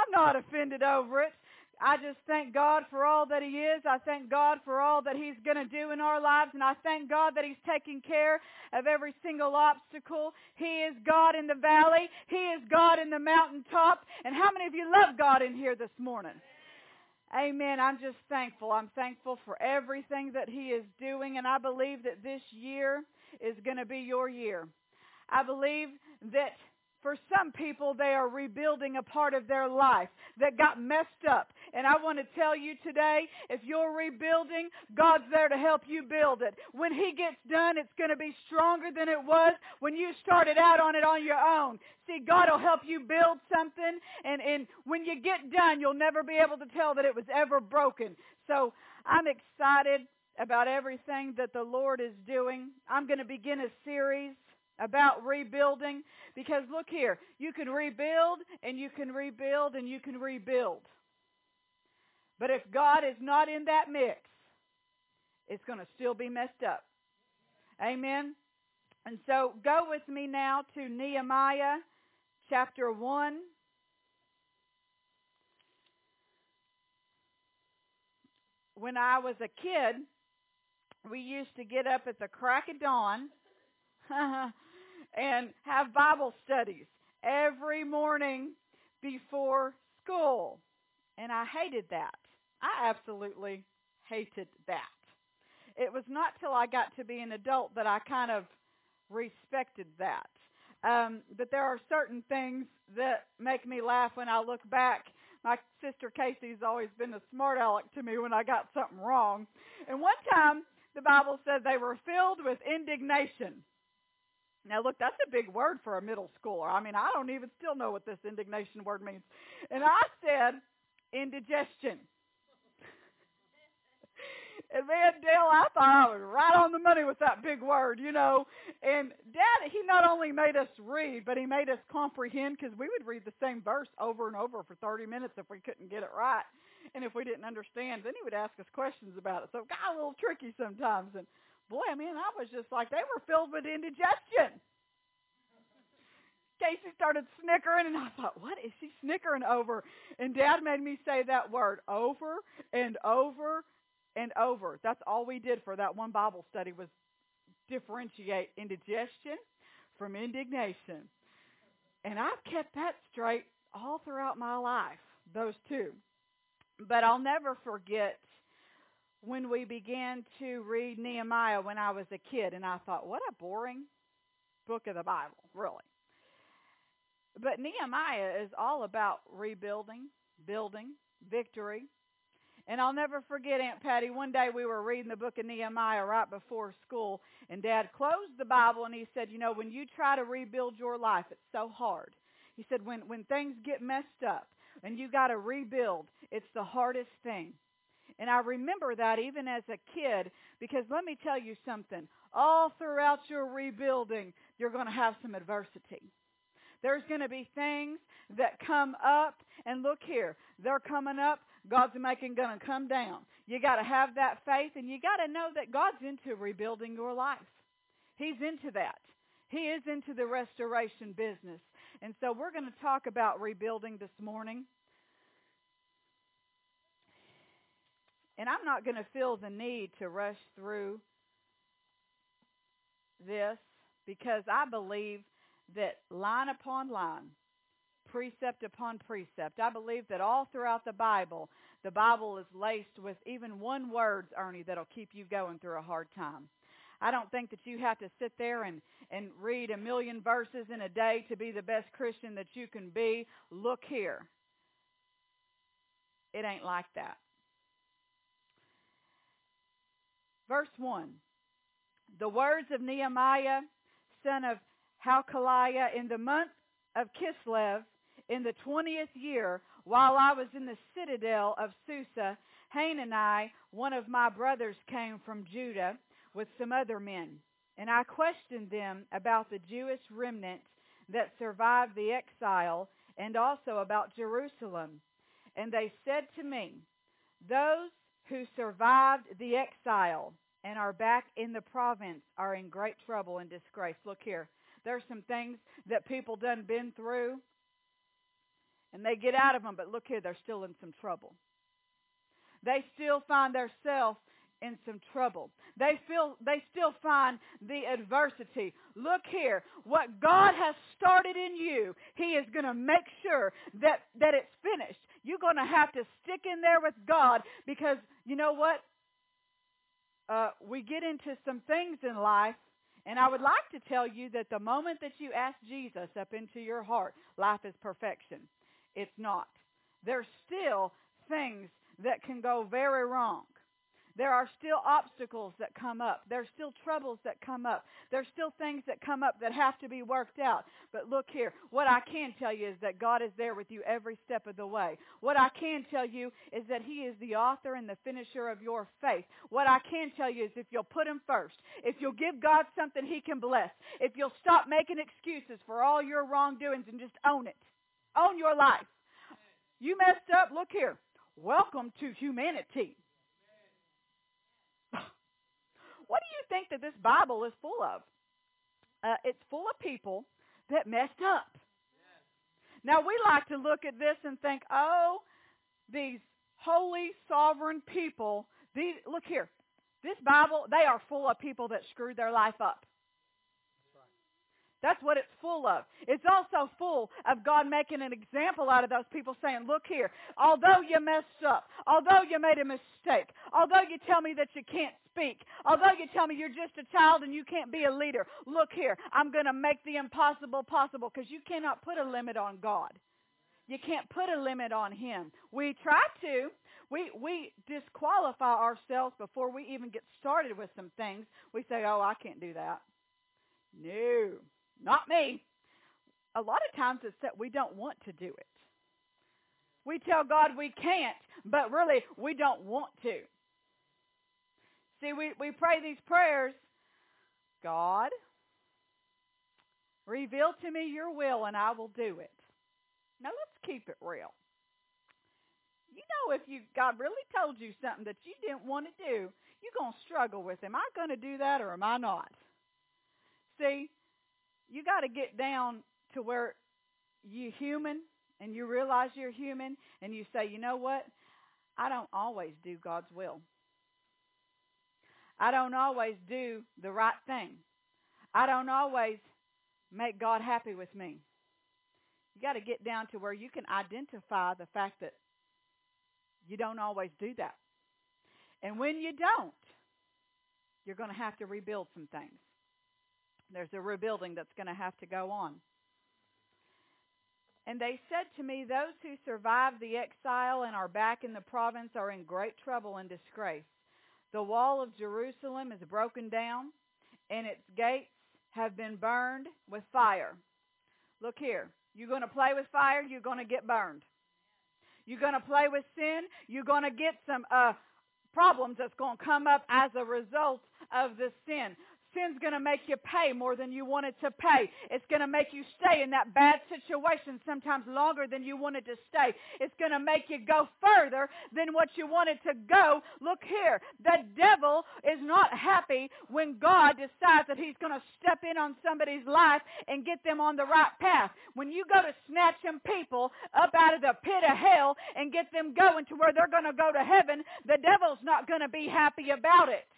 I'm not offended over it. I just thank God for all that He is. I thank God for all that He's going to do in our lives. And I thank God that He's taking care of every single obstacle. He is God in the valley. He is God in the mountaintop. And how many of you love God in here this morning? Amen. I'm just thankful. I'm thankful for everything that He is doing. And I believe that this year is going to be your year. I believe that for some people, they are rebuilding a part of their life that got messed up. And I want to tell you today, if you're rebuilding, God's there to help you build it. When He gets done, it's going to be stronger than it was when you started out on it on your own. See, God will help you build something, and when you get done, you'll never be able to tell that it was ever broken. So I'm excited about everything that the Lord is doing. I'm going to begin a series about rebuilding, because look here, you can rebuild and you can rebuild and you can rebuild. But if God is not in that mix, it's going to still be messed up. Amen? And so go with me now to Nehemiah chapter 1. When I was a kid, we used to get up at the crack of dawn and have Bible studies every morning before school. And I hated that. I absolutely hated that. It was not till I got to be an adult that I kind of respected that. But there are certain things that make me laugh when I look back. My sister Casey's always been a smart aleck to me when I got something wrong. And one time, the Bible said they were filled with indignation. Now, look, that's a big word for a middle schooler. I mean, I don't even still know what this indignation word means. And I said, indigestion. And man, Dale, I thought I was right on the money with that big word, you know. And Dad, he not only made us read, but he made us comprehend, because we would read the same verse over and over for 30 minutes if we couldn't get it right. And if we didn't understand, then he would ask us questions about it. So it got a little tricky sometimes. And boy, I mean, I was just like, they were filled with indigestion. Casey started snickering, and I thought, what is she snickering over? And Dad made me say that word over and over and over. That's all we did for that one Bible study, was differentiate indigestion from indignation. And I've kept that straight all throughout my life, those two. But I'll never forget when we began to read Nehemiah when I was a kid, and I thought, what a boring book of the Bible, really. But Nehemiah is all about rebuilding, building, victory. And I'll never forget, Aunt Patty, one day we were reading the book of Nehemiah right before school, and Dad closed the Bible and he said, you know, when you try to rebuild your life, it's so hard. He said, when things get messed up and you got to rebuild, it's the hardest thing. And I remember that even as a kid, because let me tell you something. All throughout your rebuilding, you're going to have some adversity. There's going to be things that come up, and look here, they're coming up, God's going to come down. You got to have that faith, and you got to know that God's into rebuilding your life. He's into that. He is into the restoration business. And so we're going to talk about rebuilding this morning. And I'm not going to feel the need to rush through this, because I believe that line upon line, precept upon precept, I believe that all throughout the Bible is laced with even one word, Ernie, that'll keep you going through a hard time. I don't think that you have to sit there and read 1,000,000 verses in a day to be the best Christian that you can be. Look here. It ain't like that. Verse 1. The words of Nehemiah, son of Halkaliah, in the month of Kislev, in the 20th year, while I was in the citadel of Susa, Hanani, one of my brothers, came from Judah with some other men. And I questioned them about the Jewish remnant that survived the exile, and also about Jerusalem. And they said to me, those who survived the exile and are back in the province are in great trouble and disgrace. Look here. There's some things that people done been through, and and they get out of them, but look here, they're still in some trouble. They still find themselves in some trouble. They still find the adversity. Look here, what God has started in you, He is going to make sure that it's finished. You're going to have to stick in there with God, because you know what? We get into some things in life, and I would like to tell you that the moment that you ask Jesus up into your heart, life is perfection. It's not. There's still things that can go very wrong. There are still obstacles that come up. There's still troubles that come up. There's still things that come up that have to be worked out. But look here, what I can tell you is that God is there with you every step of the way. What I can tell you is that He is the author and the finisher of your faith. What I can tell you is if you'll put Him first, if you'll give God something He can bless, if you'll stop making excuses for all your wrongdoings and just own it, own your life. You messed up, look here. Welcome to humanity. What do you think that this Bible is full of? It's full of people that messed up. Now, we like to look at this and think, oh, these holy, sovereign people, look here. This Bible, they are full of people that screwed their life up. That's what it's full of. It's also full of God making an example out of those people, saying, look here, although you messed up, although you made a mistake, although you tell me that you can't speak, although you tell me you're just a child and you can't be a leader, look here, I'm going to make the impossible possible, because you cannot put a limit on God. You can't put a limit on Him. We try to. We disqualify ourselves before we even get started with some things. We say, oh, I can't do that. No. Not me. A lot of times it's that we don't want to do it. We tell God we can't, but really we don't want to. See, we pray these prayers. God, reveal to me your will and I will do it. Now let's keep it real. You know, if God really told you something that you didn't want to do, you're going to struggle with, am I going to do that or am I not? See, you got to get down to where you're human and you realize you're human and you say, you know what? I don't always do God's will. I don't always do the right thing. I don't always make God happy with me. You got to get down to where you can identify the fact that you don't always do that. And when you don't, you're going to have to rebuild some things. There's a rebuilding that's going to have to go on. And they said to me, those who survived the exile and are back in the province are in great trouble and disgrace. The wall of Jerusalem is broken down, and its gates have been burned with fire. Look here. You're going to play with fire, you're going to get burned. You're going to play with sin, you're going to get some problems that's going to come up as a result of this sin. Sin's going to make you pay more than you wanted to pay. It's going to make you stay in that bad situation sometimes longer than you wanted to stay. It's going to make you go further than what you wanted to go. Look here. The devil is not happy when God decides that He's going to step in on somebody's life and get them on the right path. When you go to snatch them people up out of the pit of hell and get them going to where they're going to go to heaven, the devil's not going to be happy about it.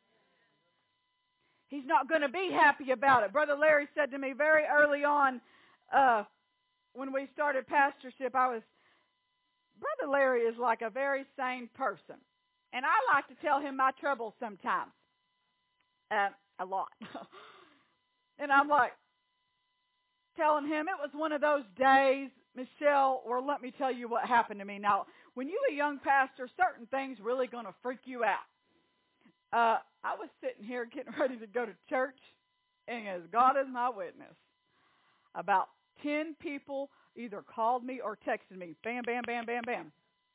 He's not going to be happy about it. Brother Larry said to me very early on when we started pastorship, Brother Larry is like a very sane person. And I like to tell him my troubles sometimes. A lot. And I'm like telling him it was one of those days, Michelle, or let me tell you what happened to me. Now, when you're a young pastor, certain things really going to freak you out. I was sitting here getting ready to go to church, and as God is my witness, about 10 people either called me or texted me. Bam, bam, bam, bam, bam.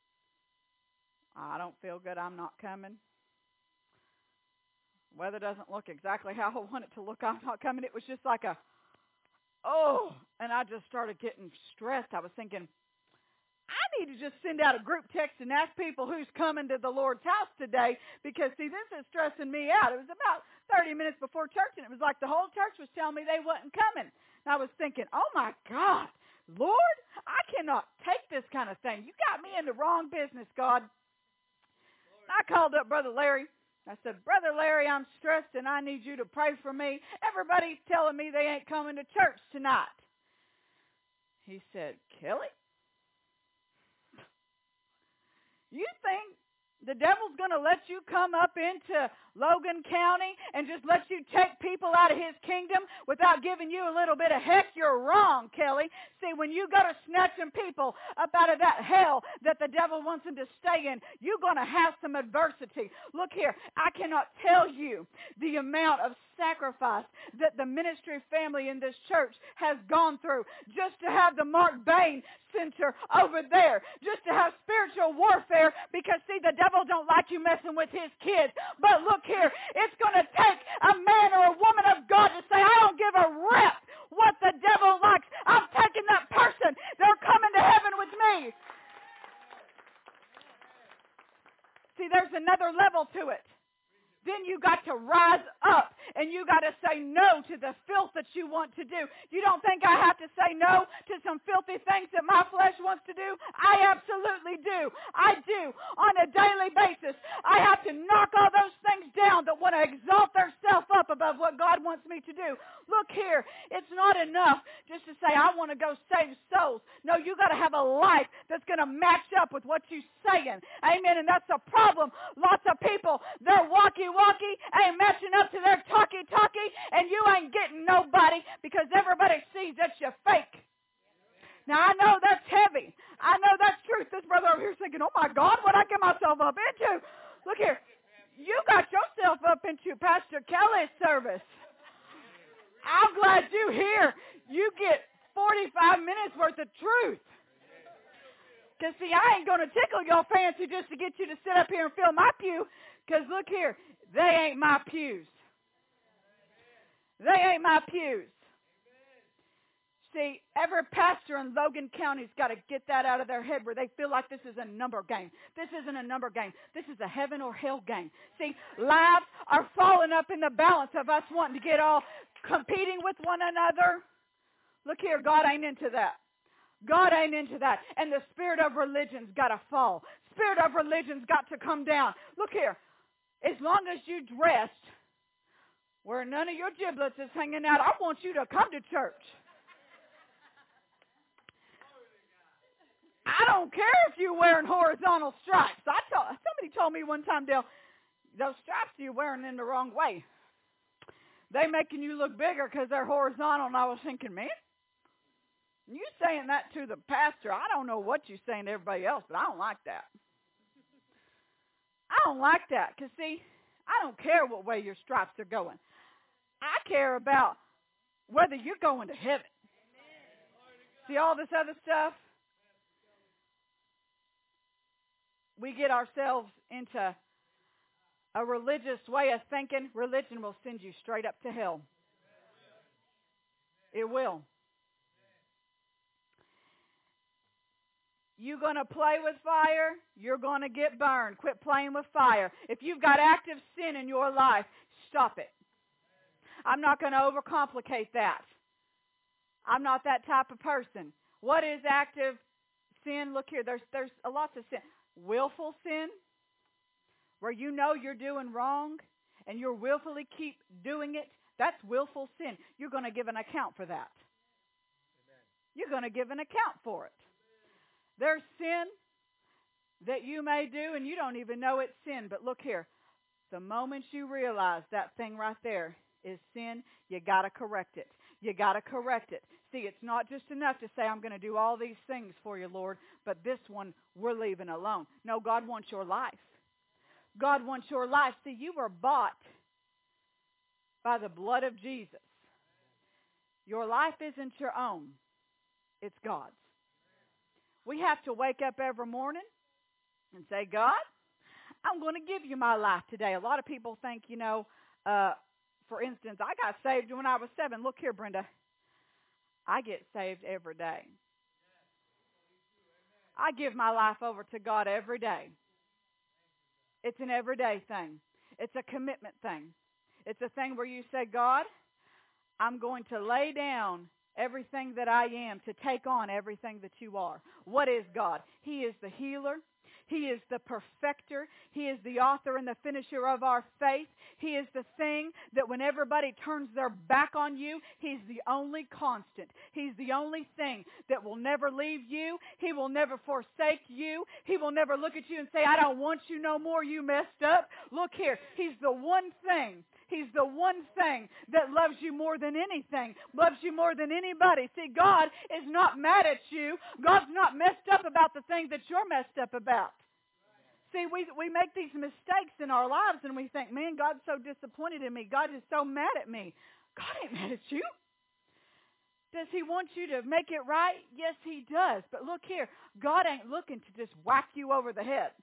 I don't feel good. I'm not coming. Weather doesn't look exactly how I want it to look. I'm not coming. It was just like and I just started getting stressed. I was thinking, I need to just send out a group text and ask people who's coming to the Lord's house today, because, see, this is stressing me out. It was about 30 minutes before church, and it was like the whole church was telling me they wasn't coming. And I was thinking, oh, my God, Lord, I cannot take this kind of thing. You got me in the wrong business, God. I called up Brother Larry. I said, Brother Larry, I'm stressed and I need you to pray for me. Everybody's telling me they ain't coming to church tonight. He said, Kelly, you think the devil's going to let you come up into Logan County and just let you take people out of his kingdom without giving you a little bit of heck? You're wrong, Kelly. See, when you go to snatching people up out of that hell that the devil wants them to stay in, you're going to have some adversity. Look here, I cannot tell you the amount of sacrifice that the ministry family in this church has gone through just to have the Mark Bain Center over there, just to have spiritual warfare, because see, the devil don't like you messing with his kids. But look here, it's going to take a man or a woman of God to say, I don't give a rip what the devil likes. I'm taking that person. They're coming to heaven with me. See, there's another level to it. Then you got to rise up and you got to say no to the filth that you want to do. You don't think I have to say no to some filthy things that my flesh wants to do? I absolutely do. I do. On a daily basis, I have to knock all those things down that want to exalt themselves up above what God wants me to do. Look here, it's not enough just to say I want to go save souls. No, you got to have a life that's going to match up with what you're saying. Amen. And that's a problem. Lots of people, they're walkie, ain't matching up to their talkie, and you ain't getting nobody because everybody sees that you're fake. Now, I know that's heavy. I know that's truth. This brother over here is thinking, oh, my God, what I get myself up into? Look here. You got yourself up into Pastor Kelly's service. I'm glad you're here. You get 45 minutes worth of truth. Because, see, I ain't going to tickle your fancy just to get you to sit up here and fill my pew. Because, look here, they ain't my pews. They ain't my pews. See, every pastor in Logan County's got to get that out of their head where they feel like this is a number game. This isn't a number game. This is a heaven or hell game. See, lives are falling up in the balance of us wanting to get all competing with one another. Look here, God ain't into that. God ain't into that. And the spirit of religion's got to fall. Spirit of religion's got to come down. Look here. As long as you dressed where none of your giblets is hanging out, I want you to come to church. I don't care if you're wearing horizontal stripes. Somebody told me one time, Dale, those stripes you're wearing in the wrong way. They making you look bigger because they're horizontal. And I was thinking, man, you saying that to the pastor. I don't know what you're saying to everybody else, but I don't like that. I don't like that because, see, I don't care what way your stripes are going. I care about whether you're going to heaven. See, all this other stuff, we get ourselves into a religious way of thinking. Religion will send you straight up to hell. It will. You're going to play with fire, you're going to get burned. Quit playing with fire. If you've got active sin in your life, stop it. I'm not going to overcomplicate that. I'm not that type of person. What is active sin? Look here, there's a lot of sin. Willful sin, where you know you're doing wrong and you willfully keep doing it, that's willful sin. You're going to give an account for that. You're going to give an account for it. There's sin that you may do and you don't even know it's sin. But look here, the moment you realize that thing right there is sin, you got to correct it. You got to correct it. See, it's not just enough to say, I'm going to do all these things for you, Lord, but this one we're leaving alone. No, God wants your life. God wants your life. See, you were bought by the blood of Jesus. Your life isn't your own. It's God's. We have to wake up every morning and say, God, I'm going to give you my life today. A lot of people think, for instance, I got saved when I was 7. Look here, Brenda. I get saved every day. I give my life over to God every day. It's an everyday thing. It's a commitment thing. It's a thing where you say, God, I'm going to lay down everything that I am, to take on everything that you are. What is God? He is the healer. He is the perfecter. He is the author and the finisher of our faith. He is the thing that when everybody turns their back on you, He's the only constant. He's the only thing that will never leave you. He will never forsake you. He will never look at you and say, I don't want you no more. You messed up. Look here. He's the one thing. He's the one thing that loves you more than anything, loves you more than anybody. See, God is not mad at you. God's not messed up about the things that you're messed up about. See, we make these mistakes in our lives and we think, man, God's so disappointed in me. God is so mad at me. God ain't mad at you. Does He want you to make it right? Yes, He does. But look here, God ain't looking to just whack you over the head.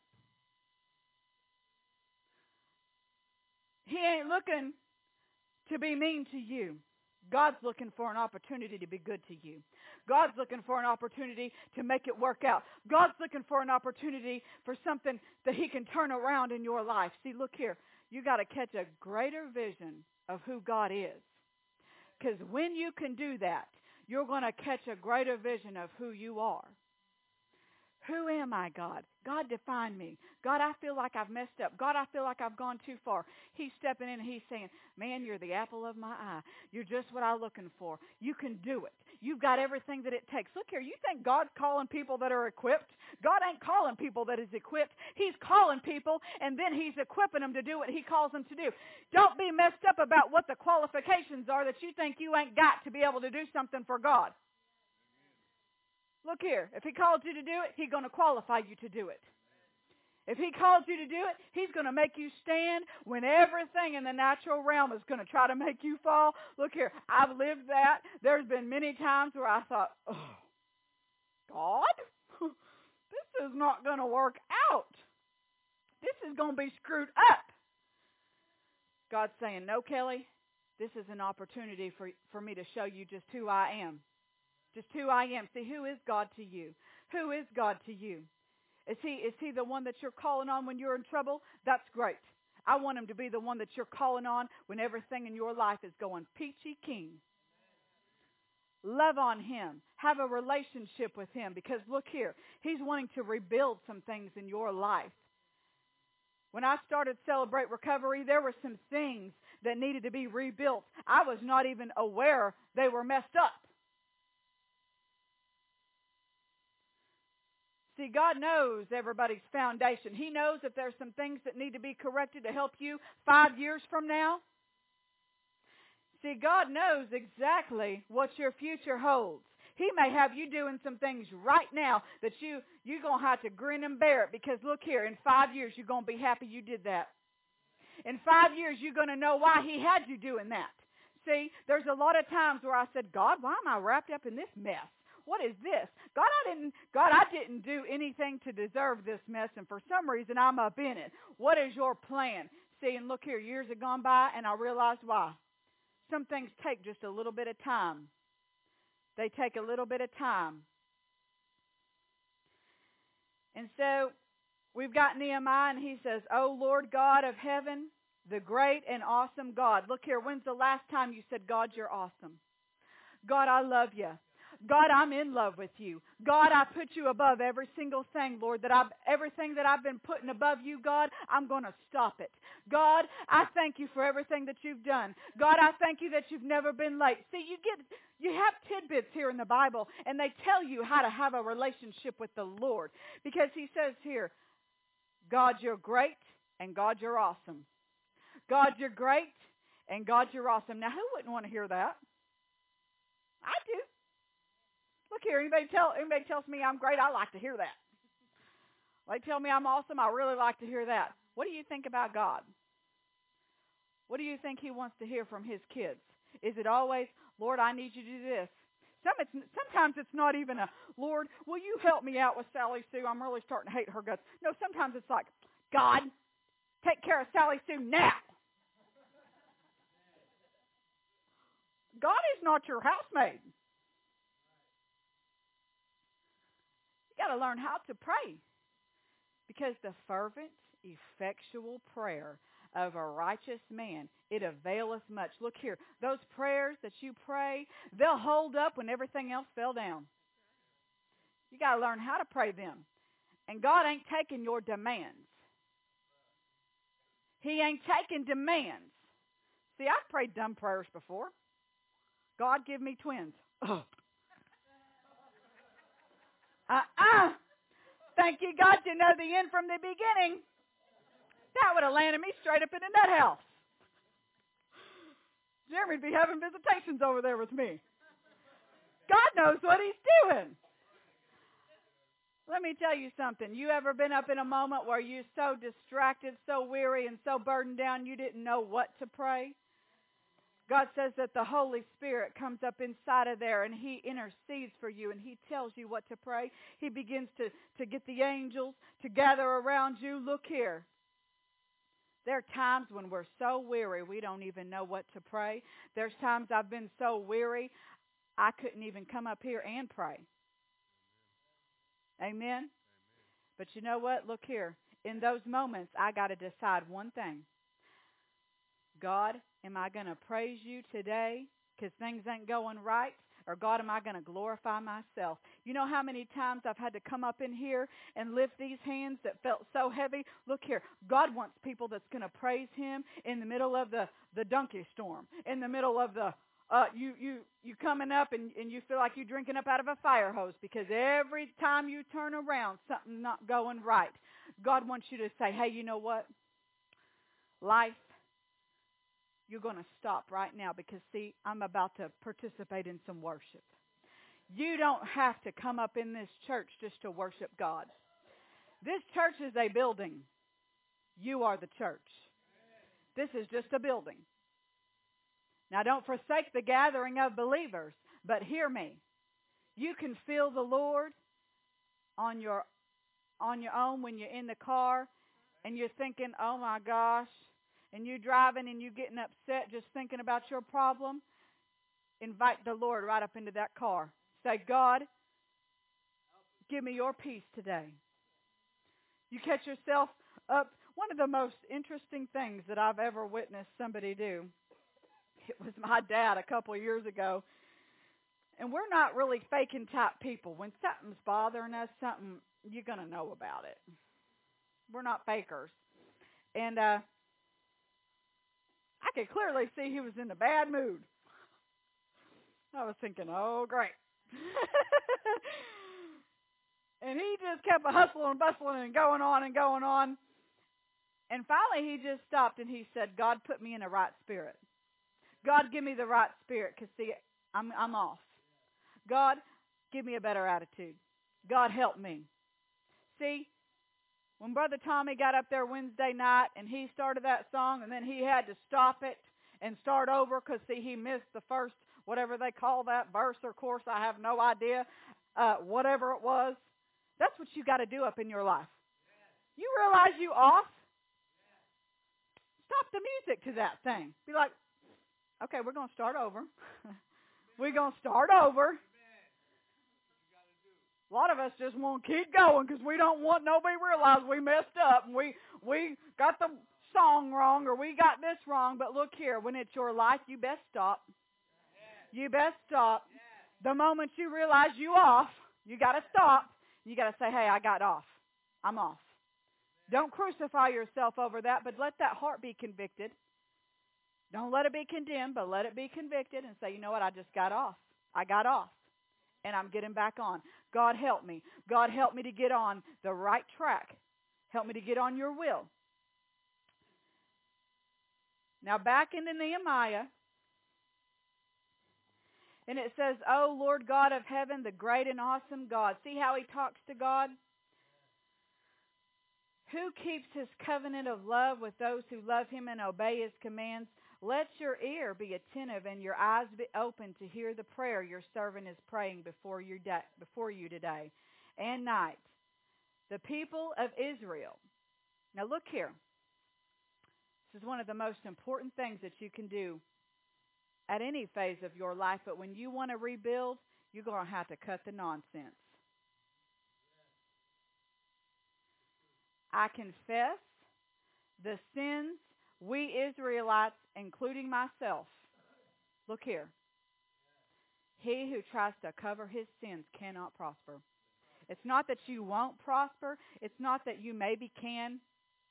He ain't looking to be mean to you. God's looking for an opportunity to be good to you. God's looking for an opportunity to make it work out. God's looking for an opportunity for something that He can turn around in your life. See, look here. You got to catch a greater vision of who God is. Because when you can do that, you're going to catch a greater vision of who you are. Who am I, God? God, define me. God, I feel like I've messed up. God, I feel like I've gone too far. He's stepping in and He's saying, man, you're the apple of my eye. You're just what I'm looking for. You can do it. You've got everything that it takes. Look here, you think God's calling people that are equipped? God ain't calling people that is equipped. He's calling people, and then He's equipping them to do what He calls them to do. Don't be messed up about what the qualifications are that you think you ain't got to be able to do something for God. Look here, if He called you to do it, He's going to qualify you to do it. If He called you to do it, He's going to make you stand when everything in the natural realm is going to try to make you fall. Look here, I've lived that. There's been many times where I thought, oh, God, this is not going to work out. This is going to be screwed up. God's saying, no, Kelly, this is an opportunity for me to show you just who I am. Just who I am. See, who is God to you? Who is God to you? Is he the one that you're calling on when you're in trouble? That's great. I want Him to be the one that you're calling on when everything in your life is going peachy keen. Love on Him. Have a relationship with Him. Because look here, He's wanting to rebuild some things in your life. When I started Celebrate Recovery, there were some things that needed to be rebuilt. I was not even aware they were messed up. See, God knows everybody's foundation. He knows if there's some things that need to be corrected to help you 5 years from now. See, God knows exactly what your future holds. He may have you doing some things right now that you're going to have to grin and bear it, because look here, in 5 years you're going to be happy you did that. In 5 years you're going to know why He had you doing that. See, there's a lot of times where I said, God, why am I wrapped up in this mess? What is this? God, I didn't do anything to deserve this mess, and for some reason I'm up in it. What is your plan? See, and look here, years have gone by, and I realized why. Some things take just a little bit of time. They take a little bit of time. And so we've got Nehemiah, and he says, "O Lord God of heaven, the great and awesome God." Look here, when's the last time you said, God, you're awesome? God, I love you. God, I'm in love with you. God, I put you above every single thing, Lord, everything that I've been putting above you, God, I'm going to stop it. God, I thank you for everything that you've done. God, I thank you that you've never been late. See, you have tidbits here in the Bible, and they tell you how to have a relationship with the Lord, because He says here, God, you're great, and God, you're awesome. God, you're great, and God, you're awesome. Now, who wouldn't want to hear that? I do. Look here, anybody tells me I'm great, I like to hear that. They tell me I'm awesome, I really like to hear that. What do you think about God? What do you think He wants to hear from His kids? Is it always, Lord, I need you to do this? Sometimes it's not even a, Lord, will you help me out with Sally Sue? I'm really starting to hate her guts. No, sometimes it's like, God, take care of Sally Sue now. God is not your housemaid. You got to learn how to pray, because the fervent, effectual prayer of a righteous man, it availeth much. Look here, those prayers that you pray, they'll hold up when everything else fell down. You got to learn how to pray them. And God ain't taking your demands. He ain't taking demands. See, I've prayed dumb prayers before. God, give me twins. Thank you, God, you know the end from the beginning. That would have landed me straight up in a nut house. Jeremy'd be having visitations over there with me. God knows what he's doing. Let me tell you something. You ever been up in a moment where you're so distracted, so weary, and so burdened down you didn't know what to pray? God says that the Holy Spirit comes up inside of there and he intercedes for you and he tells you what to pray. He begins to get the angels to gather around you. Look here. There are times when we're so weary we don't even know what to pray. There's times I've been so weary I couldn't even come up here and pray. Amen? But you know what? Look here. In those moments, I got to decide one thing. God, am I going to praise you today because things ain't going right? Or God, am I going to glorify myself? You know how many times I've had to come up in here and lift these hands that felt so heavy? Look here. God wants people that's going to praise him in the middle of the donkey storm, in the middle of the you coming up and you feel like you're drinking up out of a fire hose because every time you turn around, something's not going right. God wants you to say, hey, you know what? Life, you're going to stop right now because, see, I'm about to participate in some worship. You don't have to come up in this church just to worship God. This church is a building. You are the church. This is just a building. Now, don't forsake the gathering of believers, but hear me. You can feel the Lord on your own when you're in the car and you're thinking, oh, my gosh, and you're driving and you're getting upset just thinking about your problem. Invite the Lord right up into that car. Say, God, give me your peace today. You catch yourself up. One of the most interesting things that I've ever witnessed somebody do, it was my dad a couple of years ago. And we're not really faking type people. When something's bothering us, you're going to know about it. We're not fakers. And I could clearly see he was in a bad mood. I was thinking, oh, great. And he just kept hustling and bustling and going on and going on. And finally he just stopped and he said, God, put me in the right spirit. God, give me the right spirit because, see, I'm off. God, give me a better attitude. God, help me. See, when Brother Tommy got up there Wednesday night and he started that song and then he had to stop it and start over because, see, he missed the first, whatever they call that, verse or chorus, I have no idea, whatever it was. That's what you got to do up in your life. You realize you off? Stop the music to that thing. Be like, okay, we're going to start over. We're going to start over. A lot of us just want to keep going because we don't want nobody to realize we messed up and we got the song wrong or we got this wrong. But look here, when it's your life, you best stop. You best stop. The moment you realize you off, you got to stop. You got to say, hey, I got off. I'm off. Don't crucify yourself over that, but let that heart be convicted. Don't let it be condemned, but let it be convicted and say, you know what, I just got off. I got off, and I'm getting back on. God, help me. God, help me to get on the right track. Help me to get on your will. Now, back into Nehemiah, and it says, oh, Lord God of heaven, the great and awesome God. See how he talks to God? Who keeps his covenant of love with those who love him and obey his commands? Let your ear be attentive and your eyes be open to hear the prayer your servant is praying before you today and night. The people of Israel. Now look here. This is one of the most important things that you can do at any phase of your life. But when you want to rebuild, you're going to have to cut the nonsense. I confess the sins We Israelites, including myself, look here. He who tries to cover his sins cannot prosper. It's not that you won't prosper. It's not that you maybe can.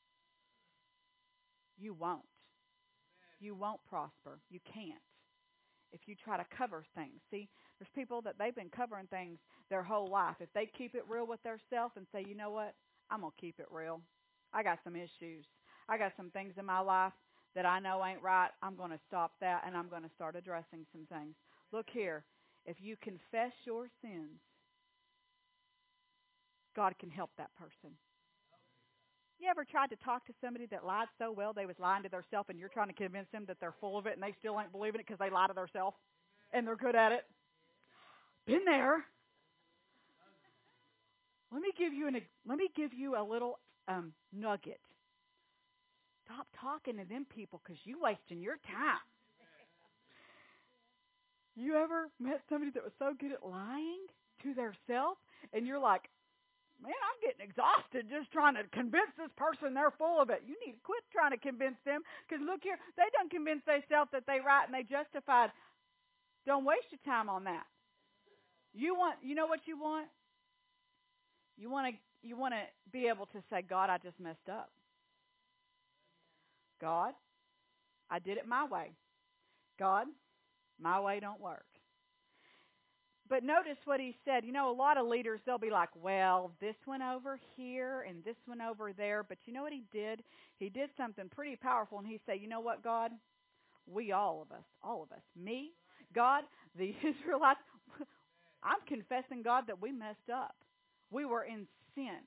You won't. You won't prosper. You can't. If you try to cover things. See, there's people that they've been covering things their whole life. If they keep it real with themselves and say, you know what, I'm going to keep it real. I got some issues. I got some things in my life that I know ain't right. I'm going to stop that, and I'm going to start addressing some things. Look here. If you confess your sins, God can help that person. You ever tried to talk to somebody that lied so well they was lying to themselves, and you're trying to convince them that they're full of it and they still ain't believing it because they lie to themselves and they're good at it? Been there. Let me give you a little nugget. Stop talking to them people because you're wasting your time. You ever met somebody that was so good at lying to themselves, and you're like, man, I'm getting exhausted just trying to convince this person they're full of it. You need to quit trying to convince them, because look here, they done convinced themselves that they right and they justified. Don't waste your time on that. You know what you want? You want to be able to say, God, I just messed up. God, I did it my way. God, my way don't work. But notice what he said. You know, a lot of leaders, they'll be like, well, this one over here and this one over there. But you know what he did? He did something pretty powerful. And he said, you know what, God? We, all of us, me, God, the Israelites, I'm confessing, God, that we messed up. We were in sin.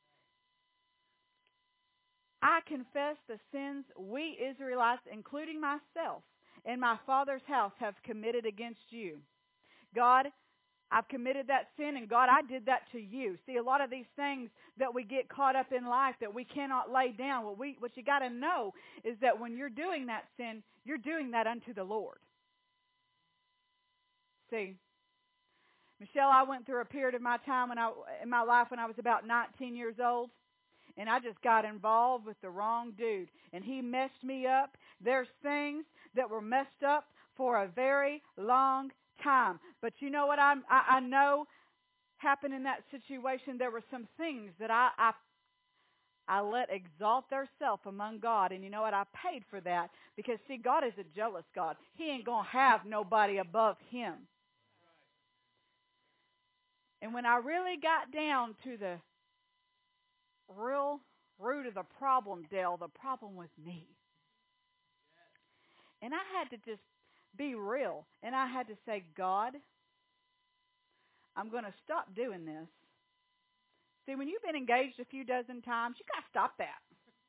I confess the sins we Israelites, including myself, and my father's house have committed against you. God, I've committed that sin, and God, I did that to you. See, a lot of these things that we get caught up in life that we cannot lay down, what you got to know is that when you're doing that sin, you're doing that unto the Lord. See, Michelle, I went through a period of my time in my life when I was about 19 years old, and I just got involved with the wrong dude, and he messed me up. There's things that were messed up for a very long time. But you know what I know happened in that situation? There were some things that I let exalt theirself among God. And you know what? I paid for that. Because, see, God is a jealous God. He ain't going to have nobody above him. And when I really got down to the real root of the problem, Dale, the problem was me. And I had to just be real. And I had to say, God, I'm going to stop doing this. See, when you've been engaged a few dozen times, you got to stop that.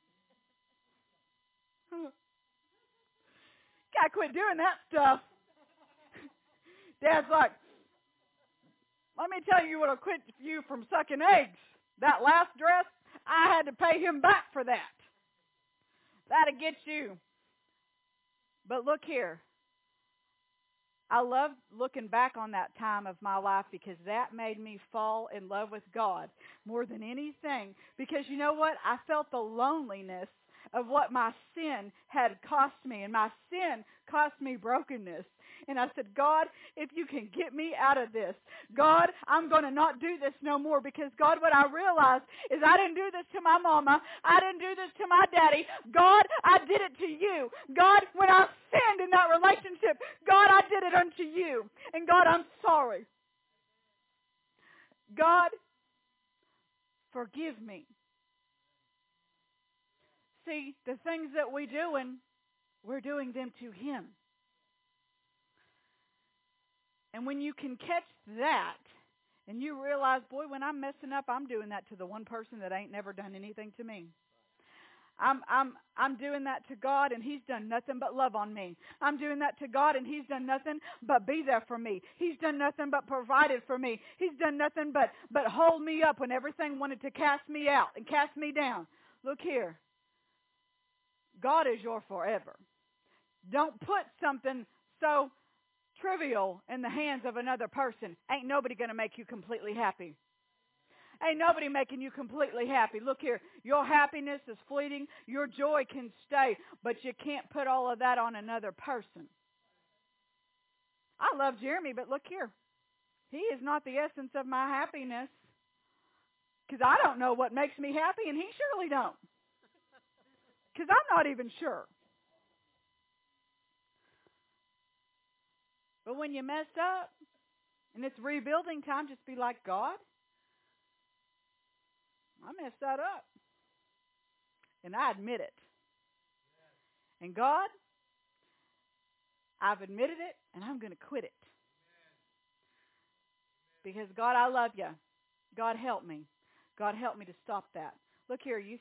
You got to quit doing that stuff. Dad's like, let me tell you what'll quit you from sucking eggs. That last dress, I had to pay him back for that. That'll get you. But look here. I love looking back on that time of my life because that made me fall in love with God more than anything. Because you know what? I felt the loneliness of what my sin had cost me. And my sin cost me brokenness. And I said, God, if you can get me out of this, God, I'm going to not do this no more. Because, God, what I realized is I didn't do this to my mama. I didn't do this to my daddy. God, I did it to you. God, when I sinned in that relationship, God, I did it unto you. And, God, I'm sorry. God, forgive me. See, the things that we're doing them to him. And when you can catch that, and you realize, boy, when I'm messing up, I'm doing that to the one person that ain't never done anything to me. I'm doing that to God, and he's done nothing but love on me. I'm doing that to God, and he's done nothing but be there for me. He's done nothing but provided for me. He's done nothing but hold me up when everything wanted to cast me out and cast me down. Look here. God is your forever. Don't put something so trivial in the hands of another person. Ain't nobody going to make you completely happy. Ain't nobody making you completely happy. Look here, your happiness is fleeting. Your joy can stay, but you can't put all of that on another person. I love Jeremy, but look here. He is not the essence of my happiness, because I don't know what makes me happy, and he surely don't, because I'm not even sure. But when you mess up and it's rebuilding time, just be like, God, I messed that up. And I admit it. And God, I've admitted it, and I'm going to quit it. Because, God, I love you. God, help me. God, help me to stop that. Look here, you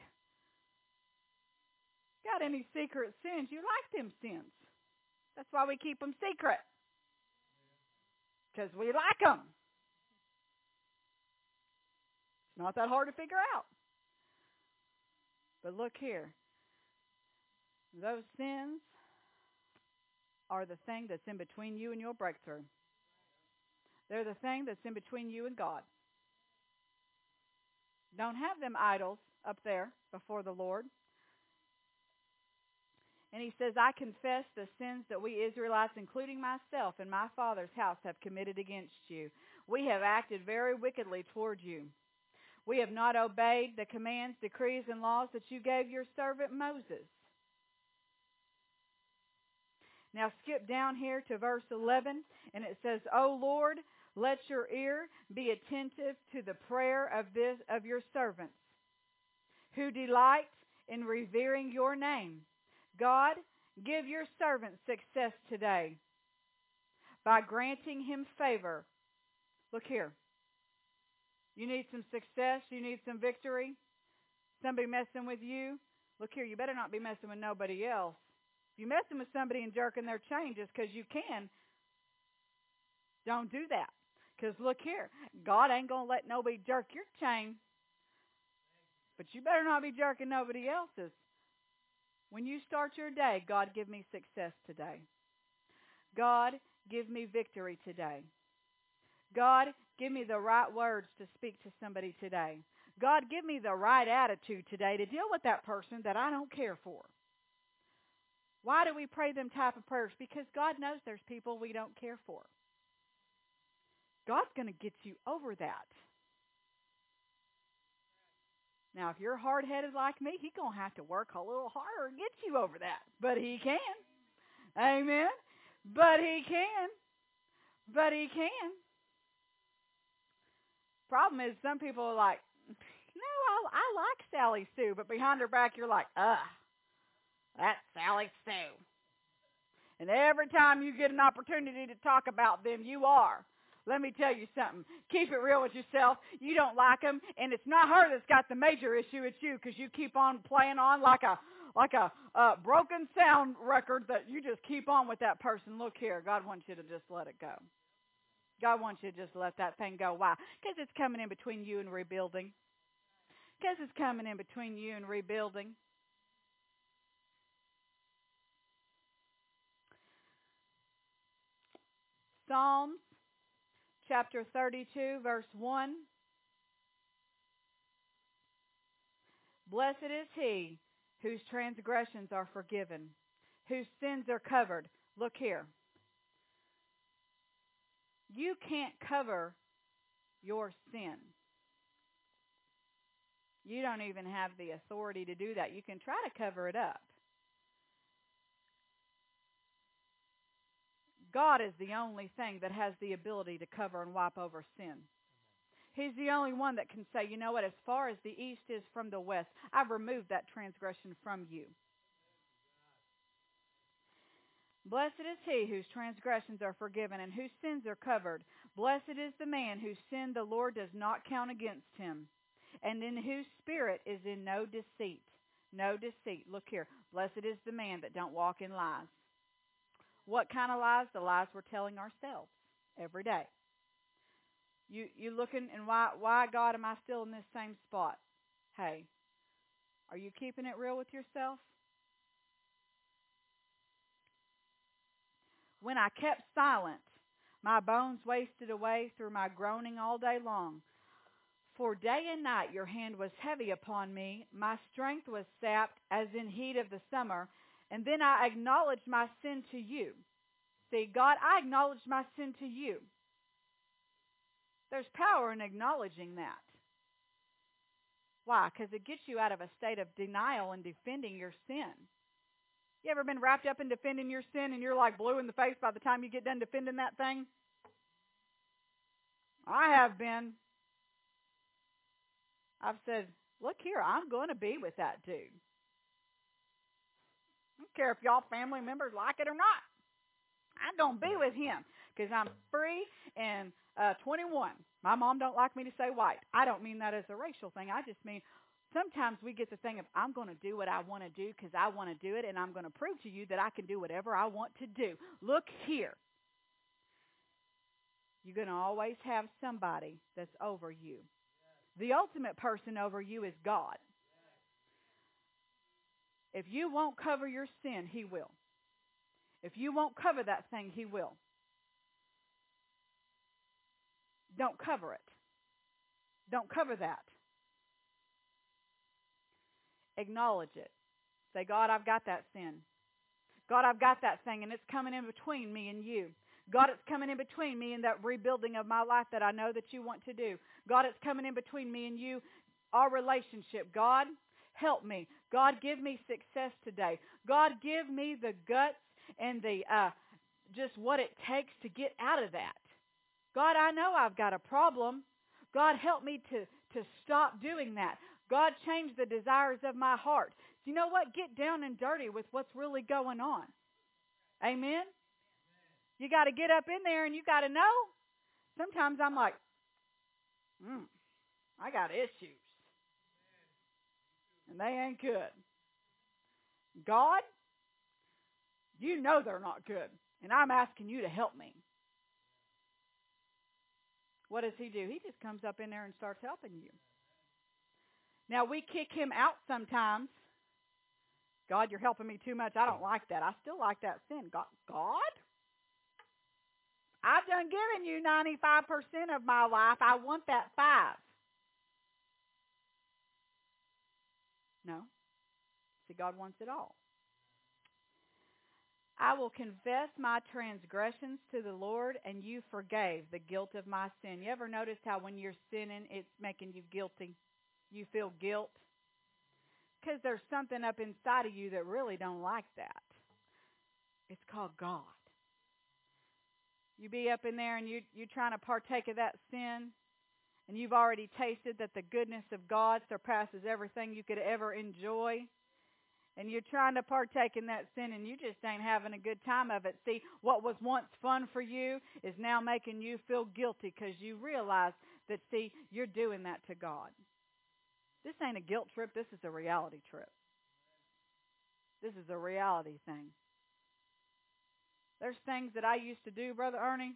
got any secret sins? You like them sins. That's why we keep them secret. Because we like them. It's not that hard to figure out. But look here. Those sins are the thing that's in between you and your breakthrough. They're the thing that's in between you and God. Don't have them idols up there before the Lord. And he says, I confess the sins that we Israelites, including myself and my father's house, have committed against you. We have acted very wickedly toward you. We have not obeyed the commands, decrees, and laws that you gave your servant Moses. Now skip down here to verse 11, and it says, O Lord, let your ear be attentive to the prayer of your servants, who delight in revering your name. God, give your servant success today by granting him favor. Look here. You need some success. You need some victory. Somebody messing with you. Look here, you better not be messing with nobody else. If you're messing with somebody and jerking their chain just because you can, don't do that. Because look here, God ain't going to let nobody jerk your chain. But you better not be jerking nobody else's. When you start your day, God, give me success today. God, give me victory today. God, give me the right words to speak to somebody today. God, give me the right attitude today to deal with that person that I don't care for. Why do we pray them type of prayers? Because God knows there's people we don't care for. God's going to get you over that. Now, if you're hard-headed like me, he's going to have to work a little harder and get you over that. But he can. Amen. But he can. But he can. Problem is, some people are like, no, I like Sally Sue. But behind her back, you're like, that's Sally Sue. And every time you get an opportunity to talk about them, you are. Let me tell you something. Keep it real with yourself. You don't like them, and it's not her that's got the major issue. It's you, because you keep on playing on like a broken sound record that you just keep on with that person. Look here, God wants you to just let it go. God wants you to just let that thing go. Why? Because it's coming in between you and rebuilding. Because it's coming in between you and rebuilding. Psalms chapter 32, verse 1. Blessed is he whose transgressions are forgiven, whose sins are covered. Look here. You can't cover your sin. You don't even have the authority to do that. You can try to cover it up. God is the only thing that has the ability to cover and wipe over sin. He's the only one that can say, you know what, as far as the east is from the west, I've removed that transgression from you. Blessed is he whose transgressions are forgiven and whose sins are covered. Blessed is the man whose sin the Lord does not count against him, and in whose spirit is in no deceit. No deceit. Look here. Blessed is the man that don't walk in lies. What kind of lies? The lies we're telling ourselves every day. You looking, and why, God, am I still in this same spot? Hey, are you keeping it real with yourself? When I kept silent, my bones wasted away through my groaning all day long. For day and night your hand was heavy upon me. My strength was sapped as in heat of the summer. And then I acknowledged my sin to you. See, God, I acknowledged my sin to you. There's power in acknowledging that. Why? Because it gets you out of a state of denial and defending your sin. You ever been wrapped up in defending your sin and you're like blue in the face by the time you get done defending that thing? I have been. I've said, look here, I'm going to be with that dude. I don't care if y'all family members like it or not. I'm going to be with him because I'm free and 21. My mom don't like me to say white. I don't mean that as a racial thing. I just mean sometimes we get the thing of I'm going to do what I want to do because I want to do it, and I'm going to prove to you that I can do whatever I want to do. Look here. You're going to always have somebody that's over you. The ultimate person over you is God. If you won't cover your sin, He will. If you won't cover that thing, He will. Don't cover it. Don't cover that. Acknowledge it. Say, God, I've got that sin. God, I've got that thing, and it's coming in between me and you. God, it's coming in between me and that rebuilding of my life that I know that you want to do. God, it's coming in between me and you, our relationship. God, help me. God, give me success today. God, give me the guts and the just what it takes to get out of that. God, I know I've got a problem. God, help me to stop doing that. God, change the desires of my heart. You know what? Get down and dirty with what's really going on. Amen? You got to get up in there and you got to know. Sometimes I'm like, I got issues. And they ain't good. God, you know they're not good. And I'm asking you to help me. What does He do? He just comes up in there and starts helping you. Now, we kick Him out sometimes. God, you're helping me too much. I don't like that. I still like that sin. God? I've done given you 95% of my life. I want that 5. No. See, God wants it all. I will confess my transgressions to the Lord, and you forgave the guilt of my sin. You ever noticed how when you're sinning, it's making you guilty? You feel guilt? Because there's something up inside of you that really don't like that. It's called God. You be up in there and you're trying to partake of that sin, and you've already tasted that the goodness of God surpasses everything you could ever enjoy. And you're trying to partake in that sin, and you just ain't having a good time of it. See, what was once fun for you is now making you feel guilty because you realize that, see, you're doing that to God. This ain't a guilt trip. This is a reality trip. This is a reality thing. There's things that I used to do, Brother Ernie.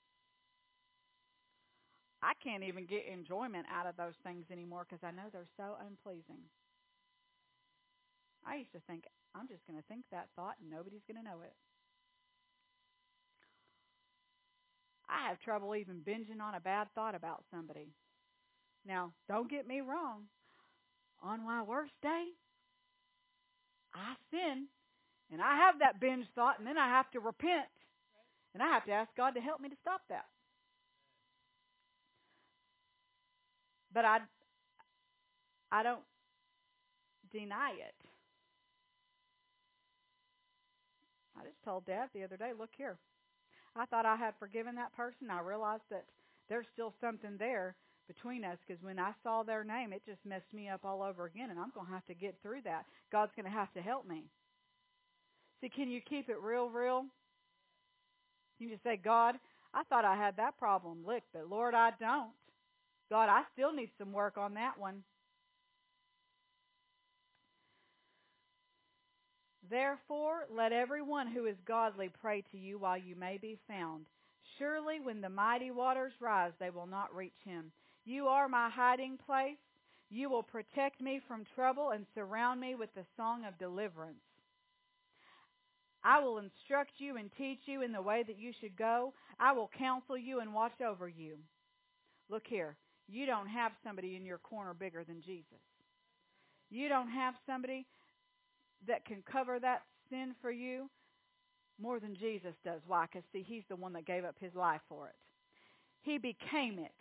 I can't even get enjoyment out of those things anymore because I know they're so unpleasing. I used to think, I'm just going to think that thought and nobody's going to know it. I have trouble even binging on a bad thought about somebody. Now, don't get me wrong. On my worst day, I sin, and I have that binge thought, and then I have to repent, and I have to ask God to help me to stop that. But I don't deny it. I just told Dad the other day, look here. I thought I had forgiven that person. I realized that there's still something there between us because when I saw their name, it just messed me up all over again, and I'm going to have to get through that. God's going to have to help me. See, can you keep it real? You just say, God, I thought I had that problem licked, but Lord, I don't. God, I still need some work on that one. Therefore, let everyone who is godly pray to you while you may be found. Surely when the mighty waters rise, they will not reach him. You are my hiding place. You will protect me from trouble and surround me with the song of deliverance. I will instruct you and teach you in the way that you should go. I will counsel you and watch over you. Look here. You don't have somebody in your corner bigger than Jesus. You don't have somebody that can cover that sin for you more than Jesus does. Why? Because, see, he's the one that gave up his life for it. He became it.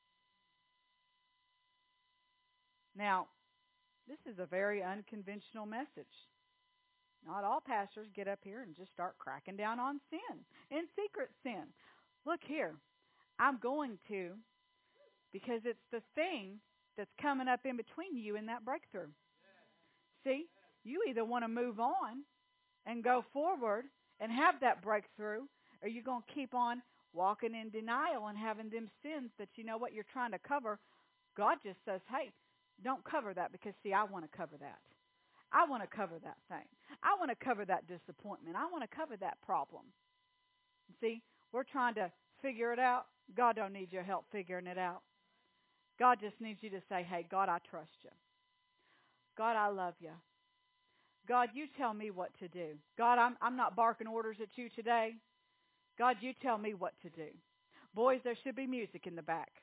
Now, this is a very unconventional message. Not all pastors get up here and just start cracking down on sin, in secret sin. Look here, I'm going to, because it's the thing that's coming up in between you and that breakthrough. See, you either want to move on and go forward and have that breakthrough, or you're going to keep on walking in denial and having them sins that you know what you're trying to cover. God just says, hey, don't cover that, because, see, I want to cover that. I want to cover that thing. I want to cover that disappointment. I want to cover that problem. See, we're trying to figure it out. God don't need your help figuring it out. God just needs you to say, hey, God, I trust you. God, I love you. God, you tell me what to do. God, I'm not barking orders at you today. God, you tell me what to do. Boys, there should be music in the back.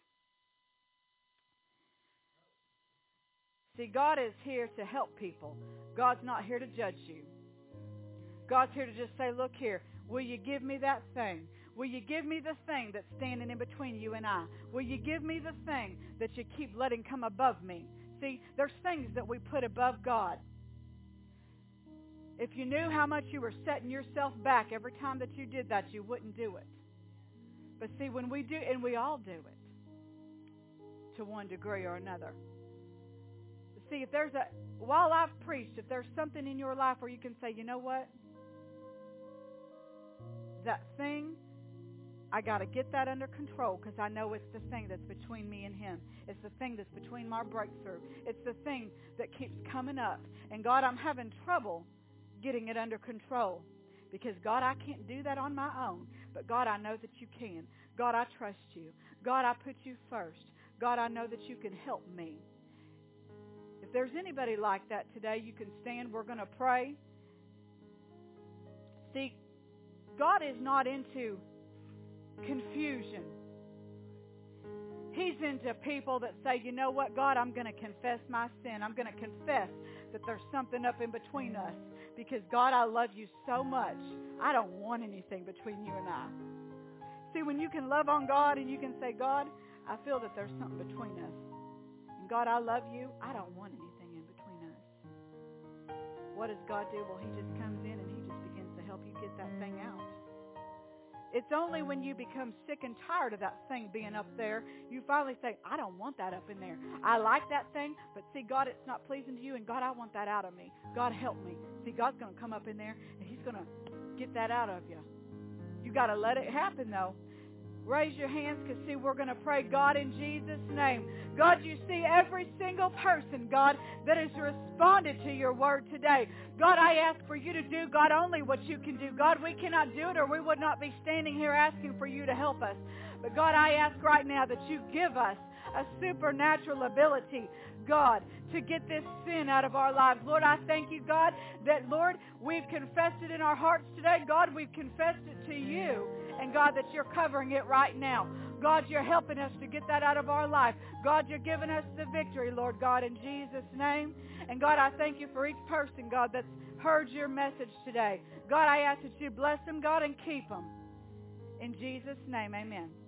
See, God is here to help people. God's not here to judge you. God's here to just say, look here, will you give me that thing? Will you give me the thing that's standing in between you and I? Will you give me the thing that you keep letting come above me? See, there's things that we put above God. If you knew how much you were setting yourself back every time that you did that, you wouldn't do it. But see, when we do, and we all do it to one degree or another. See, if there's while I've preached, if there's something in your life where you can say, you know what? That thing, I got to get that under control, because I know it's the thing that's between me and him. It's the thing that's between my breakthrough. It's the thing that keeps coming up. And God, I'm having trouble getting it under control, because God, I can't do that on my own. But God, I know that you can. God, I trust you. God, I put you first. God, I know that you can help me. If there's anybody like that today, you can stand. We're going to pray. See, God is not into confusion. He's into people that say, you know what, God, I'm going to confess my sin. I'm going to confess that there's something up in between us. Because, God, I love you so much. I don't want anything between you and I. See, when you can love on God and you can say, God, I feel that there's something between us. And God, I love you. I don't want anything in between us. What does God do? Well, he just comes in and he just begins to help you get that thing out. It's only when you become sick and tired of that thing being up there, you finally say, I don't want that up in there. I like that thing, but see, God, it's not pleasing to you, and God, I want that out of me. God, help me. See, God's going to come up in there, and he's going to get that out of you. You got to let it happen, though. Raise your hands, because, see, we're going to pray, God, in Jesus' name. God, you see every single person, God, that has responded to your word today. God, I ask for you to do, God, only what you can do. God, we cannot do it, or we would not be standing here asking for you to help us. But, God, I ask right now that you give us a supernatural ability, God, to get this sin out of our lives. Lord, I thank you, God, that, Lord, we've confessed it in our hearts today. God, we've confessed it to you. And, God, that you're covering it right now. God, you're helping us to get that out of our life. God, you're giving us the victory, Lord God, in Jesus' name. And, God, I thank you for each person, God, that's heard your message today. God, I ask that you bless them, God, and keep them. In Jesus' name, amen.